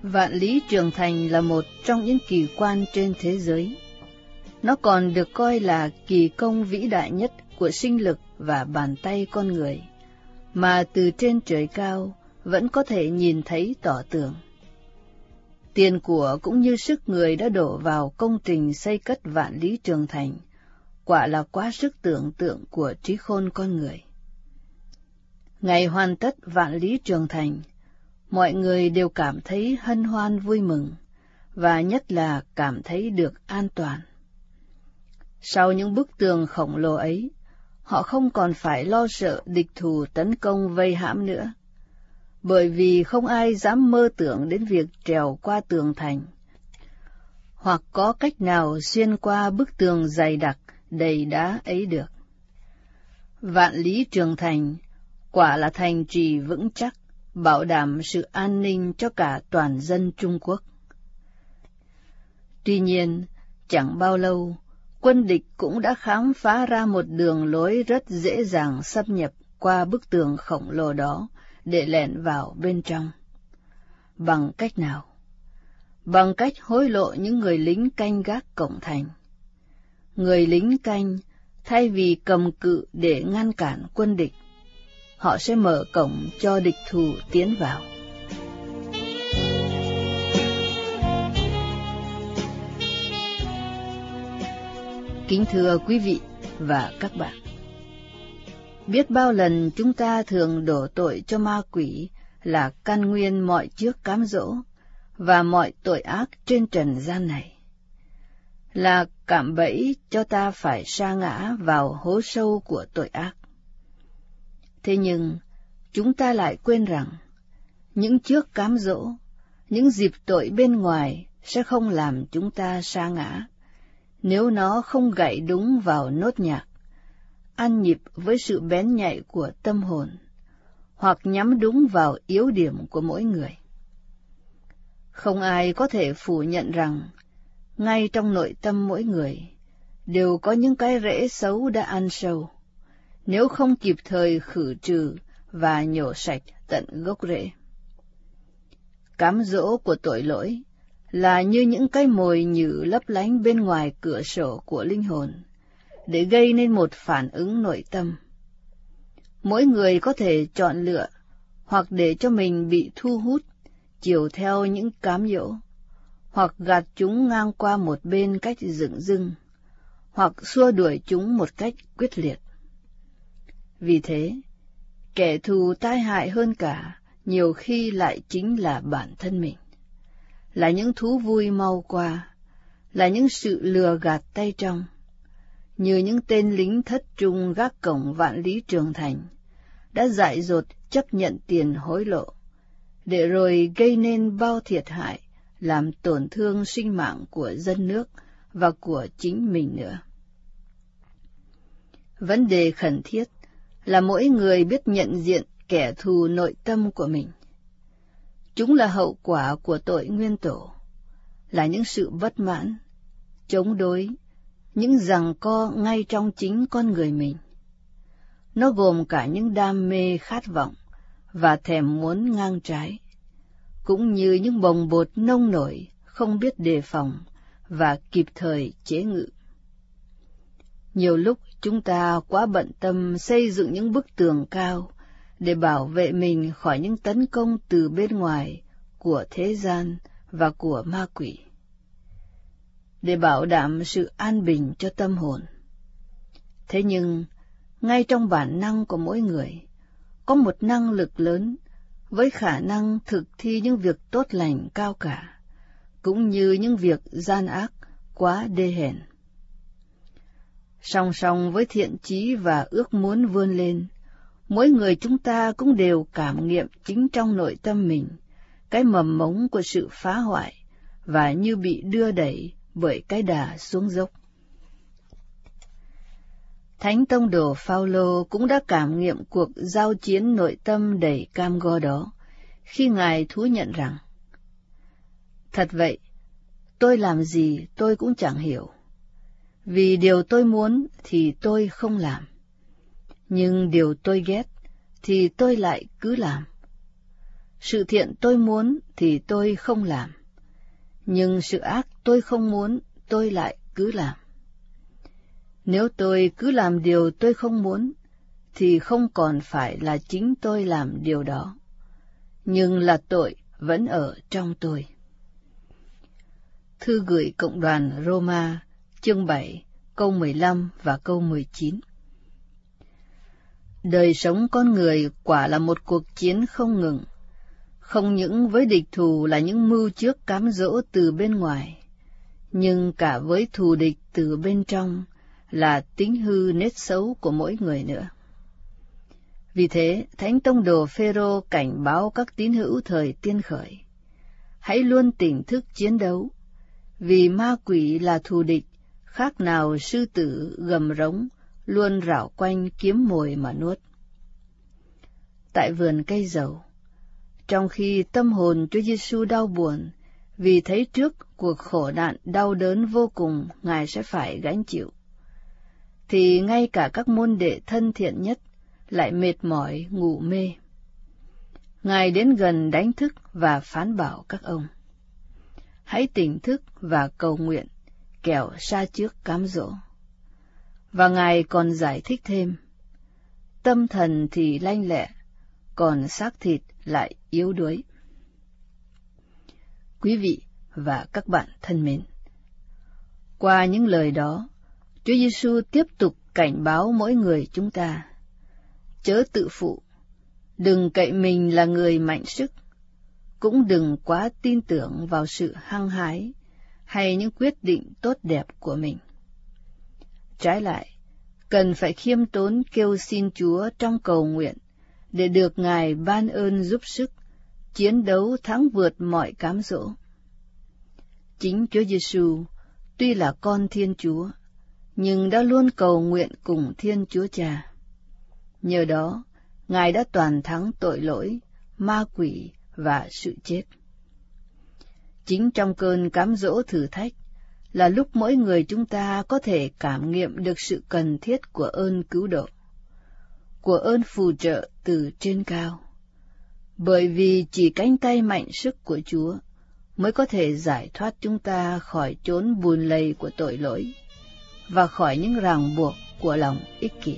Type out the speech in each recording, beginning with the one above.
Vạn lý trường thành là một trong những kỳ quan trên thế giới. Nó còn được coi là kỳ công vĩ đại nhất của sinh lực và bàn tay con người, mà từ trên trời cao vẫn có thể nhìn thấy tỏ tường. Tiền của cũng như sức người đã đổ vào công trình xây cất vạn lý trường thành, quả là quá sức tưởng tượng của trí khôn con người. Ngày hoàn tất vạn lý trường thành, mọi người đều cảm thấy hân hoan vui mừng, và nhất là cảm thấy được an toàn. Sau những bức tường khổng lồ ấy, họ không còn phải lo sợ địch thù tấn công vây hãm nữa, bởi vì không ai dám mơ tưởng đến việc trèo qua tường thành, hoặc có cách nào xuyên qua bức tường dày đặc đầy đá ấy được. Vạn lý trường thành quả là thành trì vững chắc, bảo đảm sự an ninh cho cả toàn dân Trung Quốc. Tuy nhiên, chẳng bao lâu, quân địch cũng đã khám phá ra một đường lối rất dễ dàng xâm nhập qua bức tường khổng lồ đó để lẻn vào bên trong. Bằng cách nào? Bằng cách hối lộ những người lính canh gác cổng thành. Người lính canh, thay vì cầm cự để ngăn cản quân địch, họ sẽ mở cổng cho địch thù tiến vào. Kính thưa quý vị và các bạn, biết bao lần chúng ta thường đổ tội cho ma quỷ là căn nguyên mọi trước cám dỗ và mọi tội ác trên trần gian này, là cạm bẫy cho ta phải sa ngã vào hố sâu của tội ác. Thế nhưng, chúng ta lại quên rằng, những trước cám dỗ, những dịp tội bên ngoài sẽ không làm chúng ta sa ngã, nếu nó không gảy đúng vào nốt nhạc, ăn nhịp với sự bén nhạy của tâm hồn, hoặc nhắm đúng vào yếu điểm của mỗi người. Không ai có thể phủ nhận rằng, ngay trong nội tâm mỗi người, đều có những cái rễ xấu đã ăn sâu, nếu không kịp thời khử trừ và nhổ sạch tận gốc rễ. Cám dỗ của tội lỗi là như những cái mồi nhử lấp lánh bên ngoài cửa sổ của linh hồn, để gây nên một phản ứng nội tâm. Mỗi người có thể chọn lựa, hoặc để cho mình bị thu hút, chiều theo những cám dỗ, hoặc gạt chúng ngang qua một bên cách dửng dưng, hoặc xua đuổi chúng một cách quyết liệt. Vì thế, kẻ thù tai hại hơn cả nhiều khi lại chính là bản thân mình, là những thú vui mau qua, là những sự lừa gạt tay trong, như những tên lính thất trung gác cổng vạn lý trường thành, đã dại dột chấp nhận tiền hối lộ, để rồi gây nên bao thiệt hại, làm tổn thương sinh mạng của dân nước và của chính mình nữa. Vấn đề khẩn thiết là mỗi người biết nhận diện kẻ thù nội tâm của mình. Chúng là hậu quả của tội nguyên tổ, là những sự bất mãn, chống đối, những giằng co ngay trong chính con người mình. Nó gồm cả những đam mê khát vọng và thèm muốn ngang trái, cũng như những bồng bột nông nổi không biết đề phòng và kịp thời chế ngự. Nhiều lúc chúng ta quá bận tâm xây dựng những bức tường cao để bảo vệ mình khỏi những tấn công từ bên ngoài của thế gian và của ma quỷ, để bảo đảm sự an bình cho tâm hồn. Thế nhưng, ngay trong bản năng của mỗi người, có một năng lực lớn với khả năng thực thi những việc tốt lành cao cả, cũng như những việc gian ác quá đê hèn. Song song với thiện chí và ước muốn vươn lên, mỗi người chúng ta cũng đều cảm nghiệm chính trong nội tâm mình cái mầm mống của sự phá hoại, và như bị đưa đẩy bởi cái đà xuống dốc. Thánh tông đồ Phao-lô cũng đã cảm nghiệm cuộc giao chiến nội tâm đầy cam go đó, khi Ngài thú nhận rằng: thật vậy, tôi làm gì tôi cũng chẳng hiểu, vì điều tôi muốn thì tôi không làm, nhưng điều tôi ghét thì tôi lại cứ làm. sự thiện tôi muốn thì tôi không làm, nhưng sự ác tôi không muốn tôi lại cứ làm. Nếu tôi cứ làm điều tôi không muốn, thì không còn phải là chính tôi làm điều đó, nhưng là tội vẫn ở trong tôi. Thư gửi Cộng đoàn Roma, chương 7, câu 15 và câu 19. Đời sống con người quả là một cuộc chiến không ngừng, không những với địch thù là những mưu trước cám dỗ từ bên ngoài, nhưng cả với thù địch từ bên trong là tính hư nết xấu của mỗi người nữa. Vì thế, Thánh Tông đồ Phêrô cảnh báo các tín hữu thời tiên khởi: hãy luôn tỉnh thức chiến đấu, vì ma quỷ là thù địch, khác nào sư tử gầm rống, luôn rảo quanh kiếm mồi mà nuốt. Tại vườn cây dầu, trong khi tâm hồn Chúa Giêsu đau buồn vì thấy trước cuộc khổ nạn đau đớn vô cùng Ngài sẽ phải gánh chịu, thì ngay cả các môn đệ thân thiện nhất lại mệt mỏi ngủ mê. Ngài đến gần đánh thức và phán bảo các ông: hãy tỉnh thức và cầu nguyện, kẻo sa trước cám dỗ. Và Ngài còn giải thích thêm: tâm thần thì lanh lẹ, còn xác thịt lại yếu đuối. Quý vị và các bạn thân mến, qua những lời đó, Chúa Giêsu tiếp tục cảnh báo mỗi người chúng ta: chớ tự phụ, đừng cậy mình là người mạnh sức, cũng đừng quá tin tưởng vào sự hăng hái hay những quyết định tốt đẹp của mình. Trái lại, cần phải khiêm tốn kêu xin Chúa trong cầu nguyện để được Ngài ban ơn giúp sức, chiến đấu thắng vượt mọi cám dỗ. Chính Chúa Giêsu tuy là con Thiên Chúa, nhưng đã luôn cầu nguyện cùng Thiên Chúa Cha. Nhờ đó, Ngài đã toàn thắng tội lỗi, ma quỷ và sự chết. Chính trong cơn cám dỗ thử thách là lúc mỗi người chúng ta có thể cảm nghiệm được sự cần thiết của ơn cứu độ, của ơn phù trợ từ trên cao. Bởi vì chỉ cánh tay mạnh sức của Chúa mới có thể giải thoát chúng ta khỏi chốn bùn lầy của tội lỗi và khỏi những ràng buộc của lòng ích kỷ.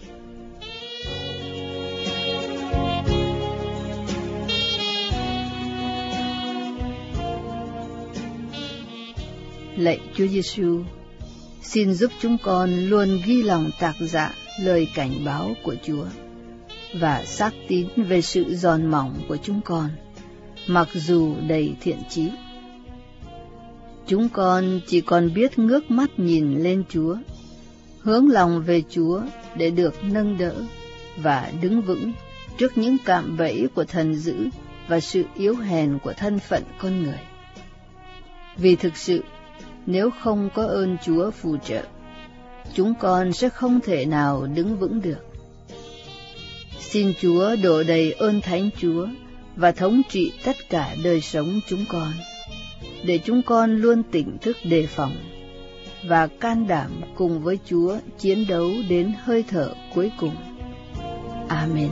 Lạy Chúa Giêsu, xin giúp chúng con luôn ghi lòng tạc dạ lời cảnh báo của Chúa và xác tín về sự giòn mỏng của chúng con, mặc dù đầy thiện chí. Chúng con chỉ còn biết ngước mắt nhìn lên Chúa, hướng lòng về Chúa để được nâng đỡ và đứng vững trước những cạm bẫy của thần dữ và sự yếu hèn của thân phận con người. Vì thực sự, nếu không có ơn Chúa phù trợ, chúng con sẽ không thể nào đứng vững được. Xin Chúa đổ đầy ơn Thánh Chúa và thống trị tất cả đời sống chúng con, để chúng con luôn tỉnh thức đề phòng và can đảm cùng với Chúa chiến đấu đến hơi thở cuối cùng. Amen.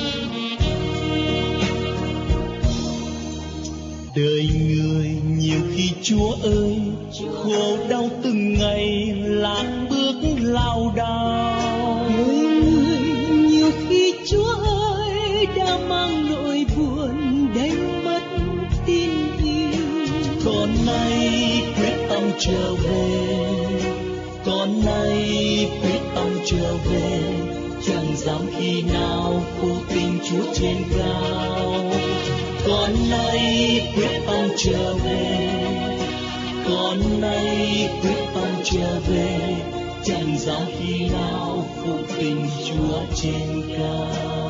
Đời người nhiều khi Chúa ơi, khổ đau từng ngày lạc bước lao đao. Đời người nhiều khi Chúa ơi đã mang nỗi buồn đánh mất tin yêu. Con nay quyết tâm trở về, con nay quyết tâm trở về, chẳng dám khi nào phụ tình Chúa trên cao. Con nay quyết tâm trở về, con nay quyết tâm trở về, chẳng dám khi nào phụ tình Chúa trên cao.